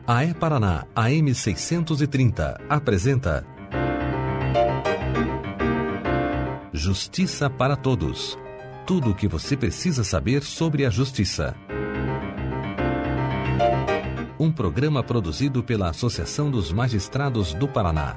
A E-Paraná AM 630 apresenta Justiça para Todos. Tudo o que você precisa saber sobre a justiça. Um programa produzido pela Associação dos Magistrados do Paraná.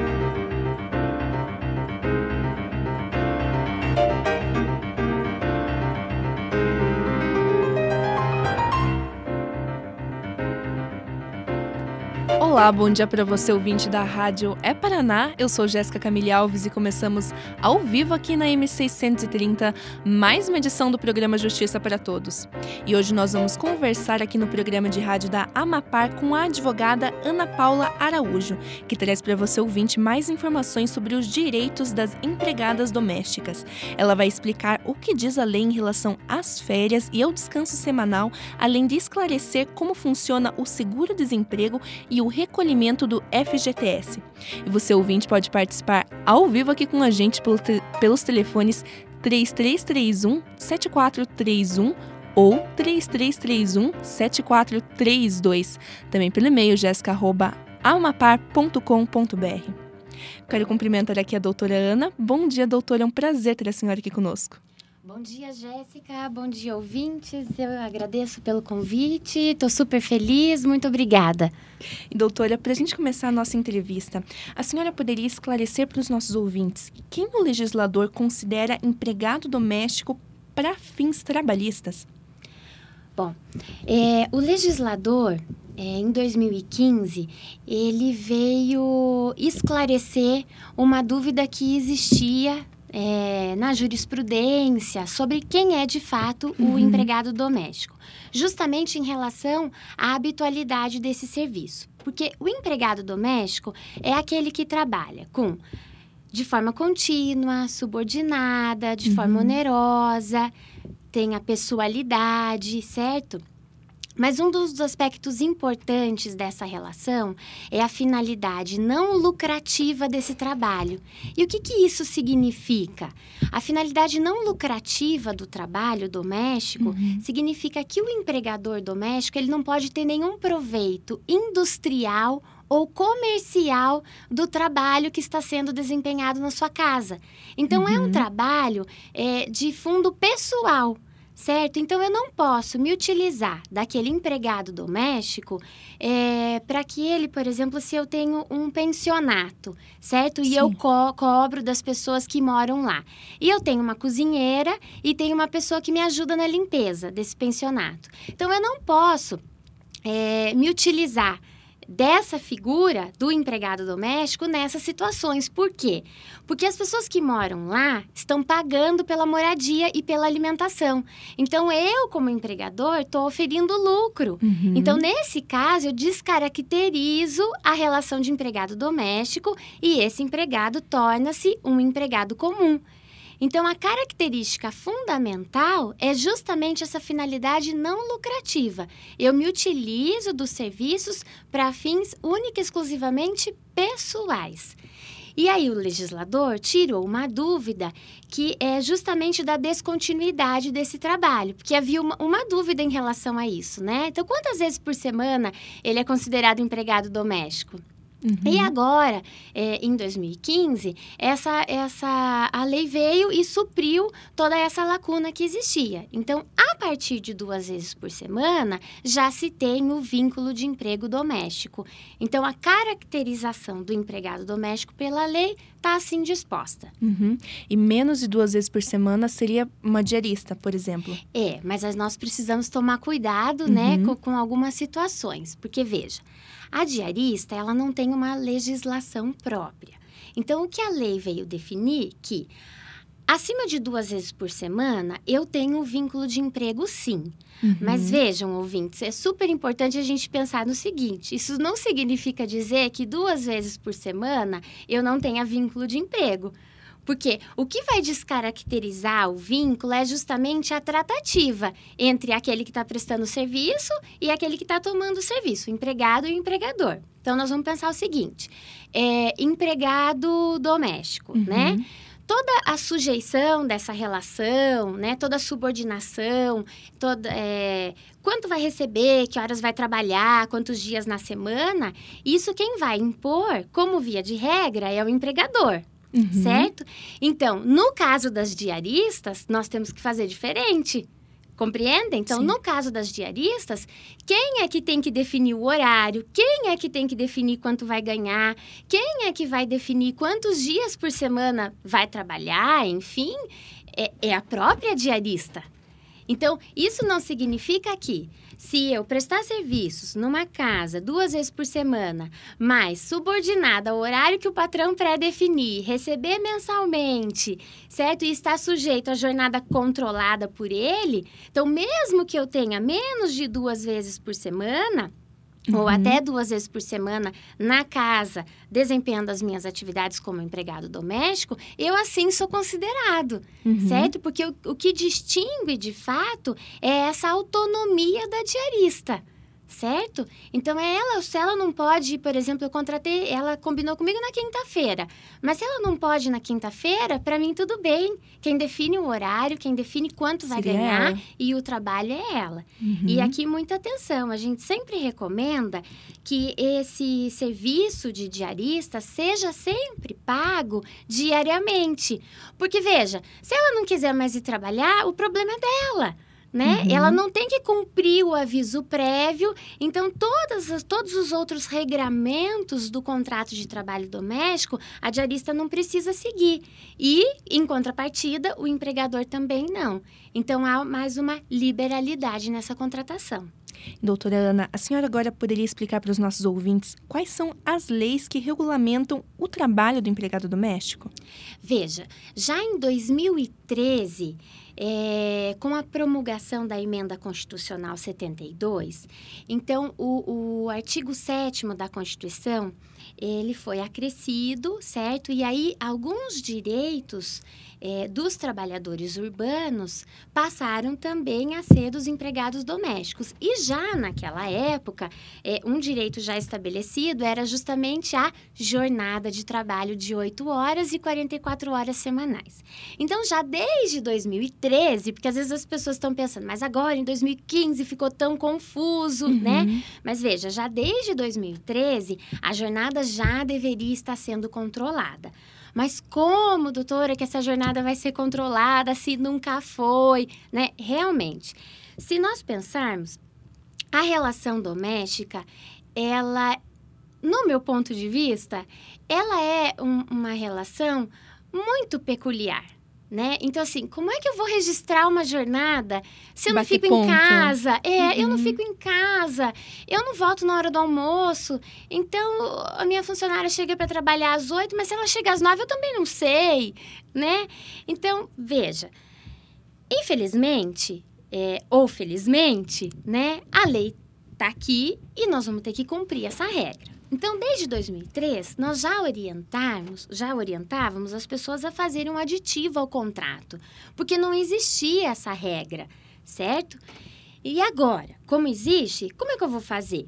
Olá, bom dia para você, ouvinte da Rádio E-Paraná. Eu sou Jéssica Camille Alves e começamos ao vivo aqui na M630, mais uma edição do programa Justiça para Todos. E hoje nós vamos conversar aqui no programa de rádio da Amapar com a advogada Ana Paula Araújo, que traz para você, ouvinte, mais informações sobre os direitos das empregadas domésticas. Ela vai explicar o que diz a lei em relação às férias e ao descanso semanal, além de esclarecer como funciona o seguro-desemprego e o recolhimento do FGTS. E você, ouvinte, pode participar ao vivo aqui com a gente pelos telefones 3331-7431 ou 3331-7432. Também pelo e-mail jessica@amapar.com.br. Quero cumprimentar aqui a doutora Ana. Bom dia, doutora. É um prazer ter a senhora aqui conosco. Bom dia, Jéssica. Bom dia, ouvintes. Eu agradeço pelo convite. Estou super feliz. Muito obrigada. E, doutora, para a gente começar a nossa entrevista, a senhora poderia esclarecer para os nossos ouvintes quem o legislador considera empregado doméstico para fins trabalhistas? Bom, o legislador, em 2015, ele veio esclarecer uma dúvida que existia na jurisprudência sobre quem é de fato o empregado doméstico, justamente em relação à habitualidade desse serviço. Porque o empregado doméstico é aquele que trabalha de forma contínua, subordinada, de forma onerosa, tem a pessoalidade, certo? Mas um dos aspectos importantes dessa relação é a finalidade não lucrativa desse trabalho. E o que isso significa? A finalidade não lucrativa do trabalho doméstico significa que o empregador doméstico ele não pode ter nenhum proveito industrial ou comercial do trabalho que está sendo desempenhado na sua casa. Então, é um trabalho de fundo pessoal. Certo? Então, eu não posso me utilizar daquele empregado doméstico para que ele, por exemplo, se eu tenho um pensionato, certo? E eu cobro das pessoas que moram lá. E eu tenho uma cozinheira e tenho uma pessoa que me ajuda na limpeza desse pensionato. Então, eu não posso me utilizar dessa figura do empregado doméstico nessas situações. Por quê? Porque as pessoas que moram lá estão pagando pela moradia e pela alimentação. Então, eu, como empregador, estou oferindo lucro. Então, nesse caso, eu descaracterizo a relação de empregado doméstico e esse empregado torna-se um empregado comum. Então, a característica fundamental é justamente essa finalidade não lucrativa. Eu me utilizo dos serviços para fins única e exclusivamente pessoais. E aí o legislador tirou uma dúvida que é justamente da descontinuidade desse trabalho, porque havia uma dúvida em relação a isso, né? Então, quantas vezes por semana ele é considerado empregado doméstico? E agora, em 2015, a lei veio e supriu toda essa lacuna que existia. Então, a partir de 2 vezes por semana, já se tem o vínculo de emprego doméstico. Então, a caracterização do empregado doméstico pela lei está assim disposta. E menos de 2 vezes por semana seria uma diarista, por exemplo? Mas nós precisamos tomar cuidado, né, com algumas situações. Porque, veja, a diarista, ela não tem uma legislação própria. Então, o que a lei veio definir que, acima de 2 vezes por semana, eu tenho um vínculo de emprego, sim. Mas vejam, ouvintes, é super importante a gente pensar no seguinte: isso não significa dizer que 2 vezes por semana eu não tenha vínculo de emprego. Porque o que vai descaracterizar o vínculo é justamente a tratativa entre aquele que está prestando o serviço e aquele que está tomando o serviço, o empregado e o empregador. Então, nós vamos pensar o seguinte: empregado doméstico, né? toda a sujeição dessa relação, né? Toda a subordinação, quanto vai receber, que horas vai trabalhar, quantos dias na semana, isso quem vai impor, como via de regra, é o empregador. Certo? Então, no caso das diaristas, nós temos que fazer diferente. Compreendem? Então, Sim. no caso das diaristas, quem é que tem que definir o horário? Quem é que tem que definir quanto vai ganhar? Quem é que vai definir quantos dias por semana vai trabalhar? Enfim, é a própria diarista. Então, isso não significa que, se eu prestar serviços numa casa 2 vezes por semana, mas subordinada ao horário que o patrão pré-definir, receber mensalmente, certo? E estar sujeito à jornada controlada por ele, então, mesmo que eu tenha menos de 2 vezes por semana, ou até 2 vezes por semana na casa, desempenhando as minhas atividades como empregado doméstico, eu assim sou considerado, certo? Porque o que distingue, de fato, é essa autonomia da diarista, certo? Então, se ela não pode, por exemplo, eu contratei, ela combinou comigo na quinta-feira, mas se ela não pode na quinta-feira, para mim tudo bem. Quem define o horário, quem define quanto vai ganhar e o trabalho é ela. E aqui, muita atenção, a gente sempre recomenda que esse serviço de diarista seja sempre pago diariamente. Porque, veja, se ela não quiser mais ir trabalhar, o problema é dela. Né? Ela não tem que cumprir o aviso prévio, então todos os outros regramentos do contrato de trabalho doméstico, a diarista não precisa seguir. E, em contrapartida, o empregador também não. Então, há mais uma liberalidade nessa contratação. Doutora Ana, a senhora agora poderia explicar para os nossos ouvintes quais são as leis que regulamentam o trabalho do empregado doméstico? Veja, já em 2013... com a promulgação da Emenda Constitucional 72, então, o artigo 7º da Constituição, ele foi acrescido, certo? E aí, alguns direitos dos trabalhadores urbanos passaram também a ser dos empregados domésticos. E já naquela época, um direito já estabelecido era justamente a jornada de trabalho de 8 horas e 44 horas semanais. Então, já desde 2013, porque às vezes as pessoas estão pensando, mas agora em 2015 ficou tão confuso, né? Mas veja, já desde 2013, a jornada já deveria estar sendo controlada. Mas como, doutora, que essa jornada vai ser controlada se nunca foi, né? Realmente, se nós pensarmos, a relação doméstica, ela, no meu ponto de vista, ela é uma relação muito peculiar. Né? Então, assim, como é que eu vou registrar uma jornada se eu não fico em casa? Eu não fico em casa, eu não volto na hora do almoço. Então, a minha funcionária chega para trabalhar às 8, mas se ela chegar às 9, eu também não sei, né? Então, veja, infelizmente, ou felizmente, né, a lei está aqui e nós vamos ter que cumprir essa regra. Então, desde 2003, nós já orientávamos as pessoas a fazerem um aditivo ao contrato, porque não existia essa regra, certo? E agora, como existe, como é que eu vou fazer?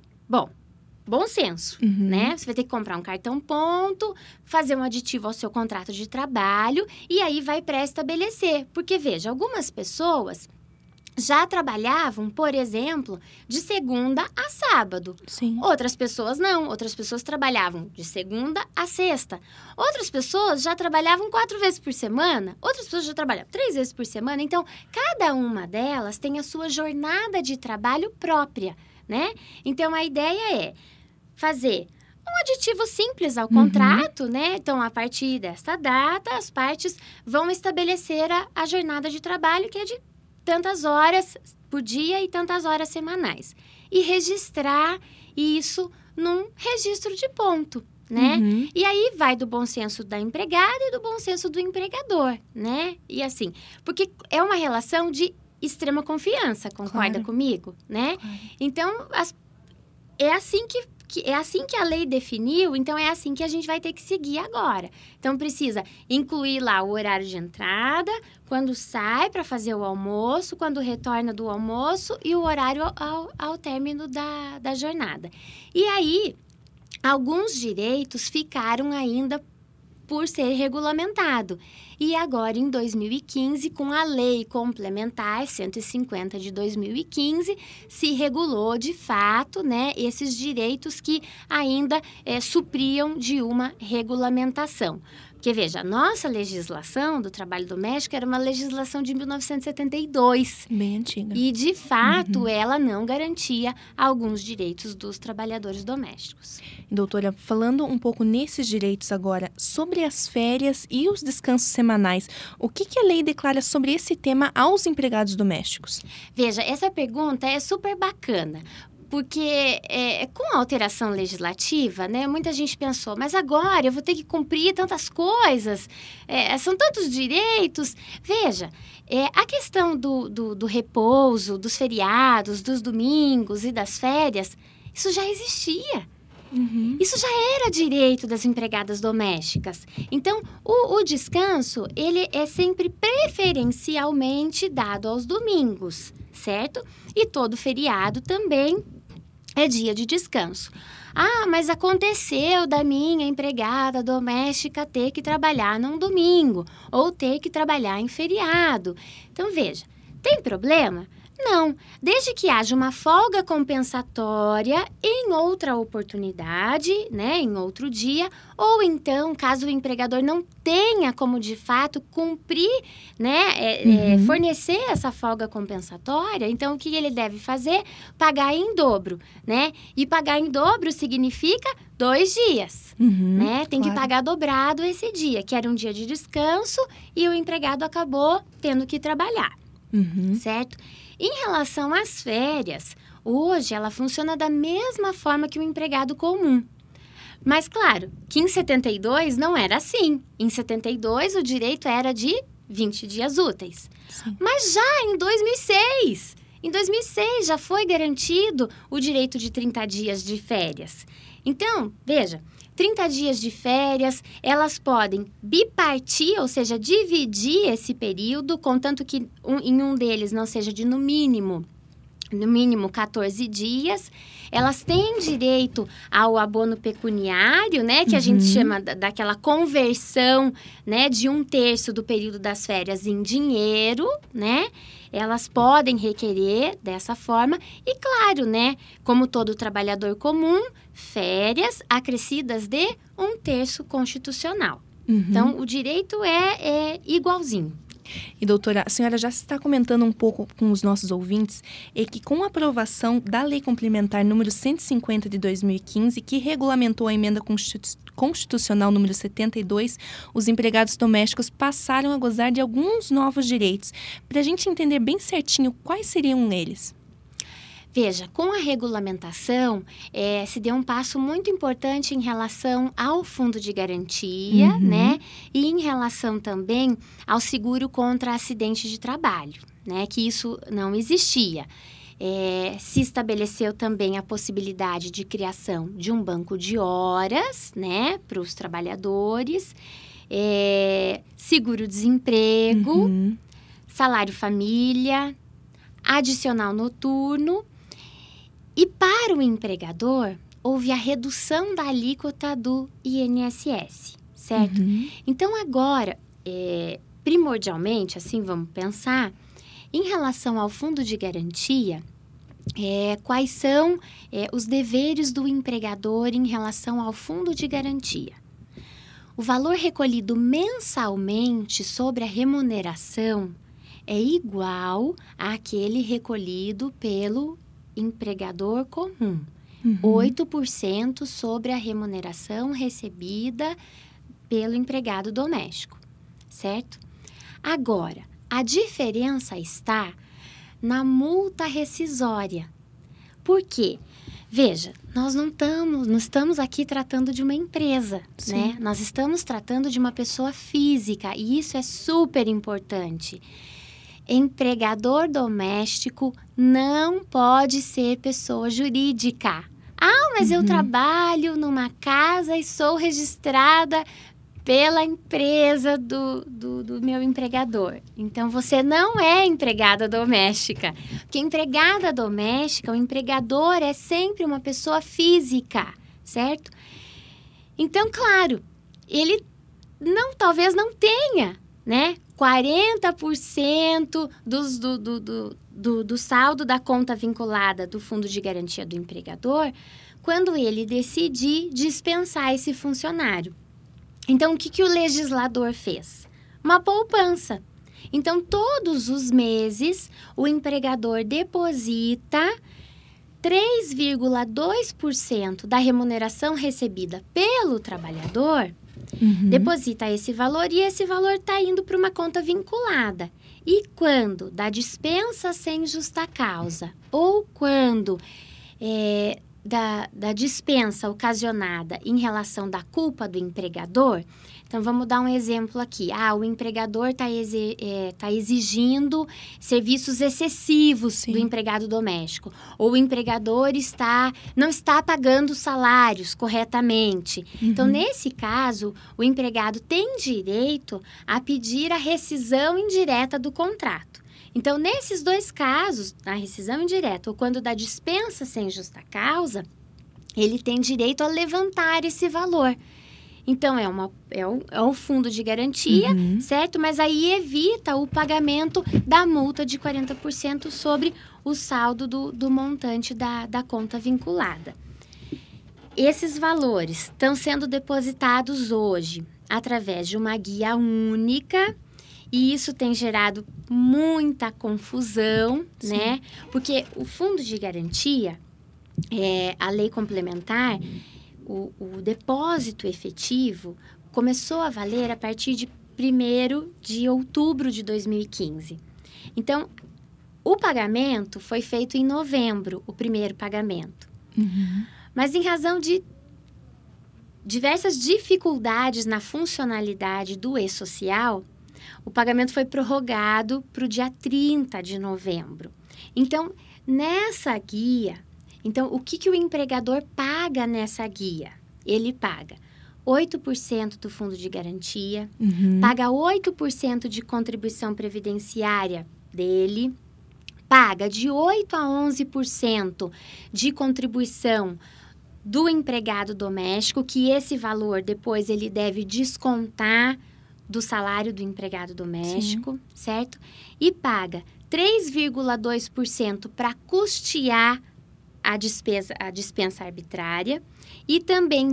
Bom senso, né? Você vai ter que comprar um cartão ponto, fazer um aditivo ao seu contrato de trabalho e aí vai pré-estabelecer. Porque, veja, algumas pessoas já trabalhavam, por exemplo, de segunda a sábado. Sim. Outras pessoas não. Outras pessoas trabalhavam de segunda a sexta. Outras pessoas já trabalhavam 4 vezes por semana. Outras pessoas já trabalhavam 3 vezes por semana. Então, cada uma delas tem a sua jornada de trabalho própria, né? Então, a ideia é fazer um aditivo simples ao contrato, né? Então, a partir desta data, as partes vão estabelecer a jornada de trabalho, que é de tantas horas por dia e tantas horas semanais. E registrar isso num registro de ponto, né? E aí vai do bom senso da empregada e do bom senso do empregador, né? E assim, porque é uma relação de extrema confiança, concorda comigo, né? Claro. Então, é assim que a lei definiu, então é assim que a gente vai ter que seguir agora. Então, precisa incluir lá o horário de entrada, quando sai para fazer o almoço, quando retorna do almoço e o horário ao término da jornada. E aí, alguns direitos ficaram ainda por ser regulamentado. E agora, em 2015, com a Lei Complementar 150 de 2015, se regulou, de fato, né, esses direitos que ainda supriam de uma regulamentação. Porque, veja, a nossa legislação do trabalho doméstico era uma legislação de 1972. Bem antiga. E, de fato, ela não garantia alguns direitos dos trabalhadores domésticos. Doutora, falando um pouco nesses direitos agora, sobre as férias e os descansos semanais, o que a lei declara sobre esse tema aos empregados domésticos? Veja, essa pergunta é super bacana. Porque com a alteração legislativa, né, muita gente pensou, mas agora eu vou ter que cumprir tantas coisas, são tantos direitos. Veja, a questão do repouso, dos feriados, dos domingos e das férias, isso já existia. Uhum. Isso já era direito das empregadas domésticas. Então, o descanso, ele é sempre preferencialmente dado aos domingos, certo? E todo feriado também é dia de descanso. Ah, mas aconteceu da minha empregada doméstica ter que trabalhar num domingo ou ter que trabalhar em feriado. Então, veja, tem problema? Não, desde que haja uma folga compensatória em outra oportunidade, né, em outro dia, ou então, caso o empregador não tenha como de fato cumprir, né, fornecer essa folga compensatória, então o que ele deve fazer? Pagar em dobro, né? E pagar em dobro significa 2 dias, né? Tem que pagar dobrado esse dia, que era um dia de descanso e o empregado acabou tendo que trabalhar, certo? Em relação às férias, hoje ela funciona da mesma forma que o empregado comum. Mas, claro, que em 72 não era assim. Em 72, o direito era de 20 dias úteis. Sim. Mas já em 2006, já foi garantido o direito de 30 dias de férias. Então, veja, 30 dias de férias, elas podem bipartir, ou seja, dividir esse período, contanto que em um deles não seja de no mínimo 14 dias. Elas têm direito ao abono pecuniário, né, que a gente chama daquela conversão, né, de 1/3 do período das férias em dinheiro, né? Elas podem requerer dessa forma e, claro, né, como todo trabalhador comum, férias acrescidas de 1/3 constitucional. Então, o direito é igualzinho. E, doutora, a senhora já está comentando um pouco com os nossos ouvintes que com a aprovação da Lei Complementar número 150 de 2015, que regulamentou a emenda constitucional número 72, os empregados domésticos passaram a gozar de alguns novos direitos. Para a gente entender bem certinho quais seriam eles. Veja, com a regulamentação, se deu um passo muito importante em relação ao fundo de garantia, né? E em relação também ao seguro contra acidente de trabalho, né? Que isso não existia. Se estabeleceu também a possibilidade de criação de um banco de horas, né? Para os trabalhadores, seguro-desemprego, salário-família, adicional noturno. E para o empregador, houve a redução da alíquota do INSS, certo? Então, agora, primordialmente, assim vamos pensar, em relação ao fundo de garantia, quais são os deveres do empregador em relação ao fundo de garantia? O valor recolhido mensalmente sobre a remuneração é igual àquele recolhido pelo empregador comum, 8% sobre a remuneração recebida pelo empregado doméstico, certo? Agora, a diferença está na multa rescisória. Por quê? Veja, nós não estamos aqui tratando de uma empresa, né? Nós estamos tratando de uma pessoa física e isso é super importante. Empregador doméstico não pode ser pessoa jurídica. Ah, mas eu trabalho numa casa e sou registrada pela empresa do meu empregador. Então, você não é empregada doméstica. Porque empregada doméstica, o empregador é sempre uma pessoa física, certo? Então, claro, ele talvez não tenha né? 40% do saldo da conta vinculada do Fundo de Garantia do empregador, quando ele decidir dispensar esse funcionário. Então, o que o legislador fez? Uma poupança. Então, todos os meses, o empregador deposita 3,2% da remuneração recebida pelo trabalhador, deposita esse valor e esse valor está indo para uma conta vinculada. E quando da dispensa sem justa causa ou quando da dispensa ocasionada em relação da culpa do empregador, então vamos dar um exemplo aqui. O empregador está exigindo serviços excessivos do empregado doméstico, ou o empregador não está pagando salários corretamente. Então, nesse caso, o empregado tem direito a pedir a rescisão indireta do contrato. Então, nesses dois casos, a rescisão indireta ou quando da dispensa sem justa causa, ele tem direito a levantar esse valor. Então, é um fundo de garantia, certo? Mas aí evita o pagamento da multa de 40% sobre o saldo do montante da conta vinculada. Esses valores estão sendo depositados hoje através de uma guia única. E isso tem gerado muita confusão, né? Porque o fundo de garantia, a lei complementar, o depósito efetivo começou a valer a partir de 1º de outubro de 2015. Então, o pagamento foi feito em novembro, o primeiro pagamento. Mas em razão de diversas dificuldades na funcionalidade do e-social, o pagamento foi prorrogado para o dia 30 de novembro. Então, nessa guia, o que o empregador paga nessa guia? Ele paga 8% do fundo de garantia, paga 8% de contribuição previdenciária dele, paga de 8% a 11% de contribuição do empregado doméstico, que esse valor depois ele deve descontar do salário do empregado doméstico, certo? E paga 3,2% para custear a dispensa arbitrária e também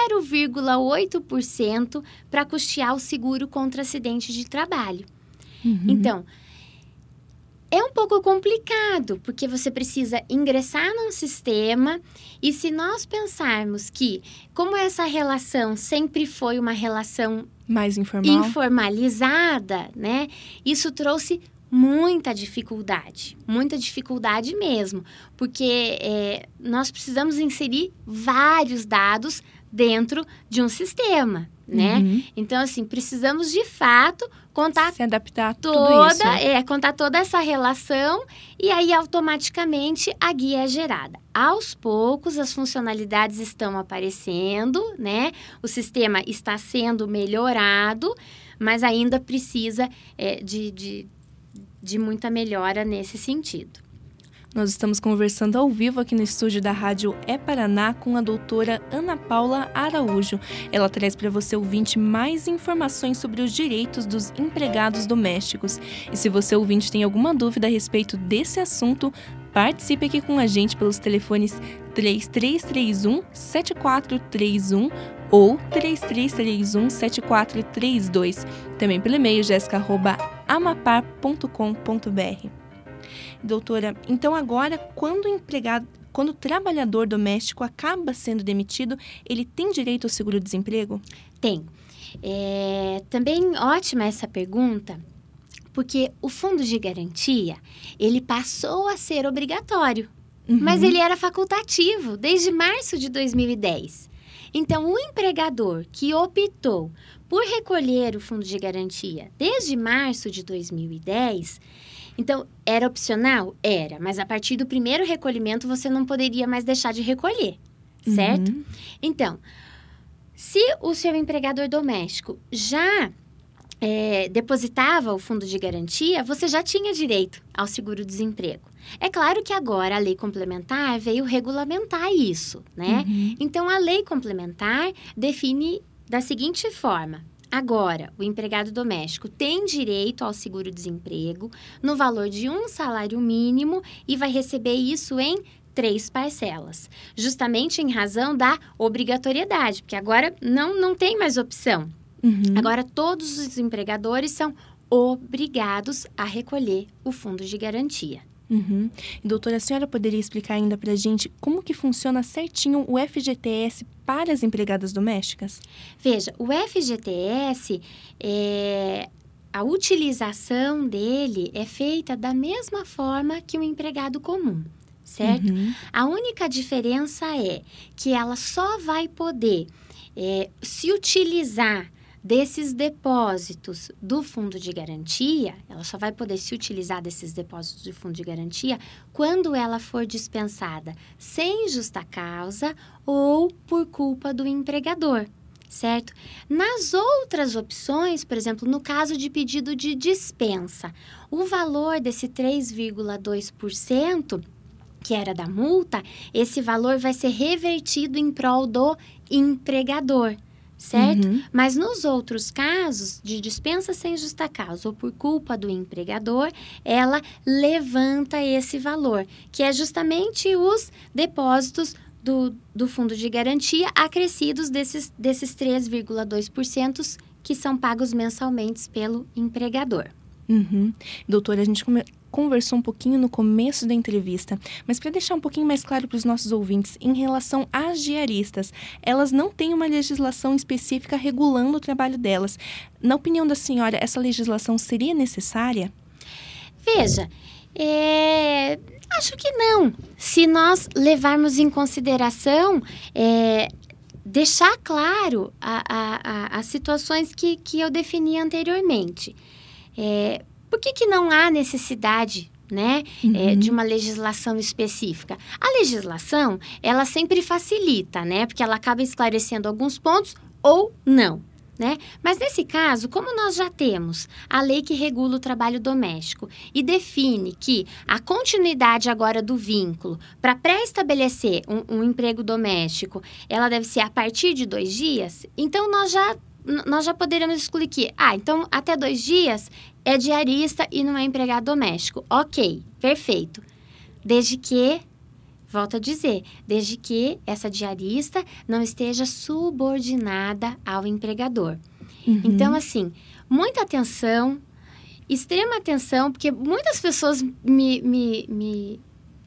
0,8% para custear o seguro contra acidente de trabalho. Então, é um pouco complicado, porque você precisa ingressar num sistema e se nós pensarmos que, como essa relação sempre foi uma relação mais informalizada, né? Isso trouxe muita dificuldade mesmo, porque nós precisamos inserir vários dados dentro de um sistema, né? Então, assim, precisamos de fato contar se adaptar a tudo isso. Contar toda essa relação e aí automaticamente a guia é gerada. Aos poucos as funcionalidades estão aparecendo, né? O sistema está sendo melhorado, mas ainda precisa de muita melhora nesse sentido. Nós estamos conversando ao vivo aqui no estúdio da Rádio É-Paraná com a doutora Ana Paula Araújo. Ela traz para você, ouvinte, mais informações sobre os direitos dos empregados domésticos. E se você, ouvinte, tem alguma dúvida a respeito desse assunto, participe aqui com a gente pelos telefones 3331-7431 ou 3331-7432. Também pelo e-mail jessica@amapar.com.br. Doutora, então agora, quando o trabalhador doméstico acaba sendo demitido, ele tem direito ao seguro-desemprego? Tem. Também ótima essa pergunta, porque o fundo de garantia, ele passou a ser obrigatório, mas ele era facultativo desde março de 2010. Então, o empregador que optou por recolher o fundo de garantia desde março de 2010... Então, era opcional? Era, mas a partir do primeiro recolhimento você não poderia mais deixar de recolher, certo? Então, se o seu empregador doméstico já depositava o fundo de garantia, você já tinha direito ao seguro-desemprego. É claro que agora a lei complementar veio regulamentar isso, né? Então, a lei complementar define da seguinte forma: Agora, o empregado doméstico tem direito ao seguro-desemprego no valor de um salário mínimo e vai receber isso em 3 parcelas, justamente em razão da obrigatoriedade, porque agora não tem mais opção. Agora, todos os empregadores são obrigados a recolher o fundo de garantia. Doutora, a senhora poderia explicar ainda para a gente como que funciona certinho o FGTS para as empregadas domésticas? Veja, o FGTS, a utilização dele é feita da mesma forma que o empregado comum, certo? A única diferença é que ela só vai poder se utilizar desses depósitos do fundo de garantia, ela só vai poder se utilizar desses depósitos do fundo de garantia quando ela for dispensada sem justa causa ou por culpa do empregador, certo? Nas outras opções, por exemplo, no caso de pedido de dispensa, o valor desse 3,2%, que era da multa, esse valor vai ser revertido em prol do empregador, certo? Mas nos outros casos, de dispensa sem justa causa ou por culpa do empregador, ela levanta esse valor, que é justamente os depósitos do fundo de garantia acrescidos desses 3,2% que são pagos mensalmente pelo empregador. Doutora, a gente conversou um pouquinho no começo da entrevista, mas para deixar um pouquinho mais claro para os nossos ouvintes, em relação às diaristas, elas não têm uma legislação específica regulando o trabalho delas. Na opinião da senhora, essa legislação seria necessária? Veja, acho que não. Se nós levarmos em consideração deixar claro as situações que eu defini anteriormente. Por que não há necessidade, né, de uma legislação específica? A legislação, ela sempre facilita, né, porque ela acaba esclarecendo alguns pontos ou não, né? Mas nesse caso, como nós já temos a lei que regula o trabalho doméstico e define que a continuidade agora do vínculo para pré-estabelecer um emprego doméstico, ela deve ser a partir de 2 dias, então nós já poderíamos excluir que, então até 2 dias é diarista e não é empregado doméstico. Ok, perfeito. Desde que, volto a dizer, desde que essa diarista não esteja subordinada ao empregador. Então, assim, muita atenção, extrema atenção, porque muitas pessoas me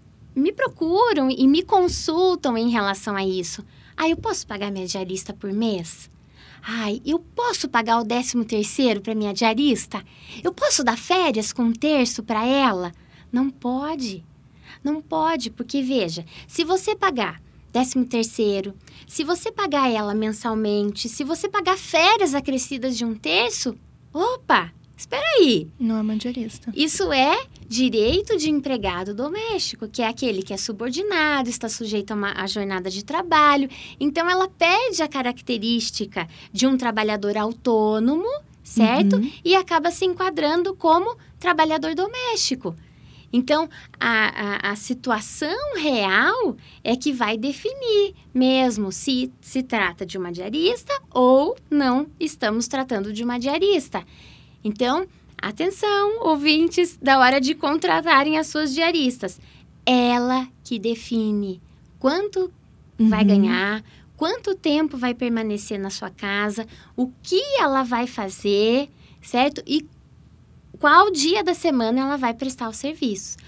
procuram e me consultam em relação a isso. Eu posso pagar minha diarista por mês? Eu posso pagar o 13º para minha diarista? Eu posso dar férias com 1/3 para ela? Não pode. Não pode, porque veja, se você pagar 13º, se você pagar ela mensalmente, se você pagar férias acrescidas de 1/3, opa, espera aí. Não é uma diarista. Isso é direito de empregado doméstico, que é aquele que é subordinado, está sujeito a jornada de trabalho. Então, ela perde a característica de um trabalhador autônomo, certo? E acaba se enquadrando como trabalhador doméstico. Então, a situação real é que vai definir mesmo se trata de uma diarista ou não estamos tratando de uma diarista. Então, atenção, ouvintes, da hora de contratarem as suas diaristas. Ela que define quanto vai ganhar, quanto tempo vai permanecer na sua casa, o que ela vai fazer, certo? E qual dia da semana ela vai prestar o serviço.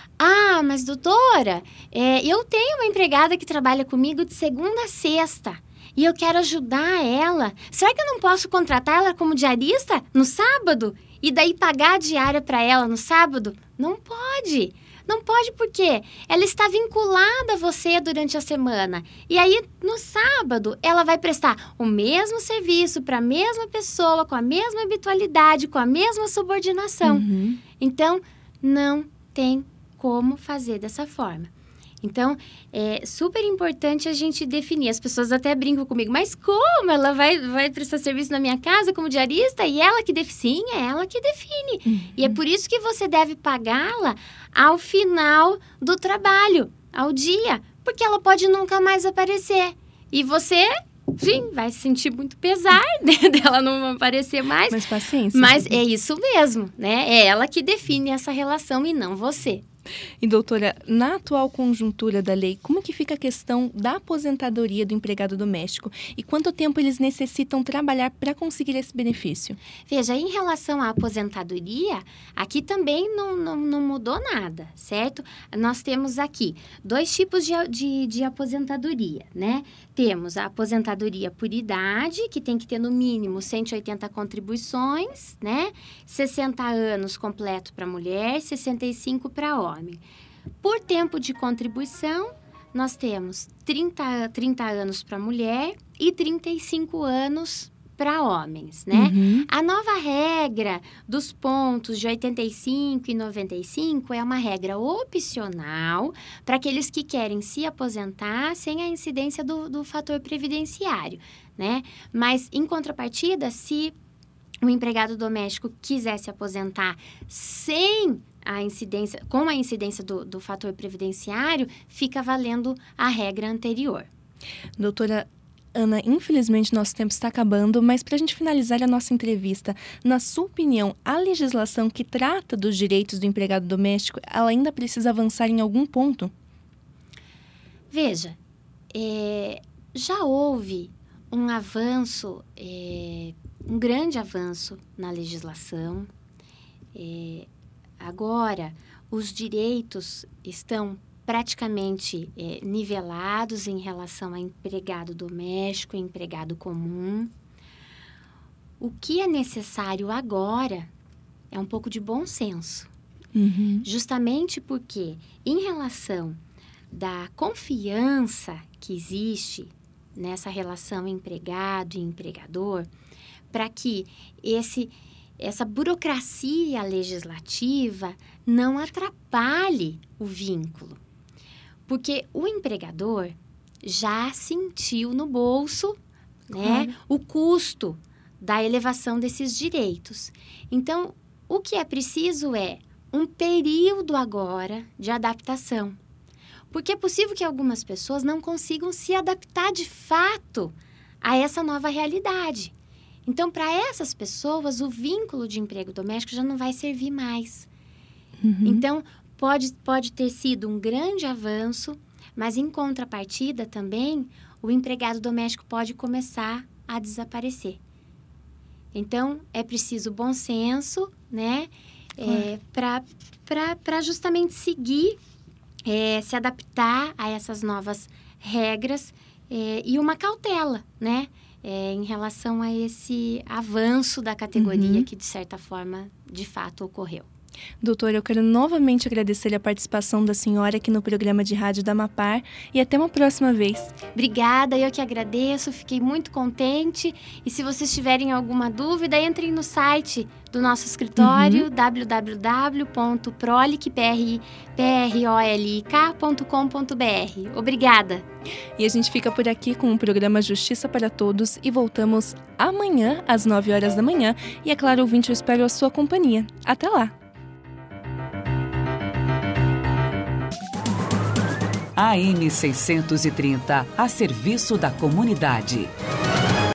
Mas doutora, eu tenho uma empregada que trabalha comigo de segunda a sexta. E eu quero ajudar ela. Será que eu não posso contratar ela como diarista no sábado? E daí pagar a diária para ela no sábado? Não pode. Não pode porque ela está vinculada a você durante a semana. E aí, no sábado, ela vai prestar o mesmo serviço para a mesma pessoa, com a mesma habitualidade, com a mesma subordinação. Então, não tem como fazer dessa forma. Então, é super importante a gente definir. As pessoas até brincam comigo, mas como? Ela vai prestar serviço na minha casa como diarista? E ela que define? Sim, é ela que define. E é por isso que você deve pagá-la ao final do trabalho, ao dia. Porque ela pode nunca mais aparecer. E você sim, vai se sentir muito pesar dela não aparecer mais. Mas paciência. Mas é isso mesmo, né? É ela que define essa relação e não você. E, doutora, na atual conjuntura da lei, como que fica a questão da aposentadoria do empregado doméstico? E quanto tempo eles necessitam trabalhar para conseguir esse benefício? Veja, em relação à aposentadoria, aqui também não mudou nada, certo? Nós temos aqui 2 tipos de aposentadoria, né? Temos a aposentadoria por idade, que tem que ter no mínimo 180 contribuições, né? 60 anos completo para mulher, 65 para homem. Por tempo de contribuição, nós temos 30 anos para mulher e 35 anos para homens, né? Uhum. A nova regra dos pontos de 85 e 95 é uma regra opcional para aqueles que querem se aposentar sem a incidência do fator previdenciário, né? Mas, em contrapartida, se o empregado doméstico quiser se aposentar com a incidência do fator previdenciário, fica valendo a regra anterior. Doutora Ana, infelizmente nosso tempo está acabando, mas para a gente finalizar a nossa entrevista, na sua opinião, a legislação que trata dos direitos do empregado doméstico, ela ainda precisa avançar em algum ponto? Veja, já houve um avanço, um grande avanço na legislação. Agora, os direitos estão praticamente nivelados em relação a empregado doméstico e empregado comum. O que é necessário agora é um pouco de bom senso. Uhum. Justamente porque, em relação da confiança que existe nessa relação empregado e empregador, para que essa burocracia legislativa não atrapalhe o vínculo. Porque o empregador já sentiu no bolso, né, Claro. o custo da elevação desses direitos. Então, o que é preciso é um período agora de adaptação. Porque é possível que algumas pessoas não consigam se adaptar de fato a essa nova realidade. Então, para essas pessoas, o vínculo de emprego doméstico já não vai servir mais. Uhum. Então, pode ter sido um grande avanço, mas em contrapartida também, o empregado doméstico pode começar a desaparecer. Então, é preciso bom senso, né? Claro. Para justamente seguir, se adaptar a essas novas regras e uma cautela, né? Em relação a esse avanço da categoria que, de certa forma, de fato ocorreu. Doutora, eu quero novamente agradecer a participação da senhora aqui no programa de rádio da Amapar e até uma próxima vez. Obrigada, eu que agradeço, fiquei muito contente. E se vocês tiverem alguma dúvida, entrem no site do nosso escritório, www.prolik.com.br. Obrigada! E a gente fica por aqui com o programa Justiça para Todos e voltamos amanhã às 9 horas da manhã. E é claro, ouvinte, eu espero a sua companhia. Até lá! AM 630, a serviço da comunidade.